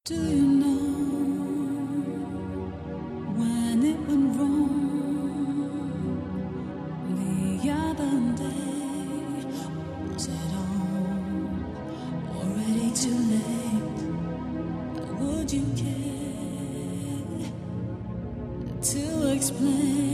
Do you know when it went wrong the other day? Was it all already too late? Would you care to explain?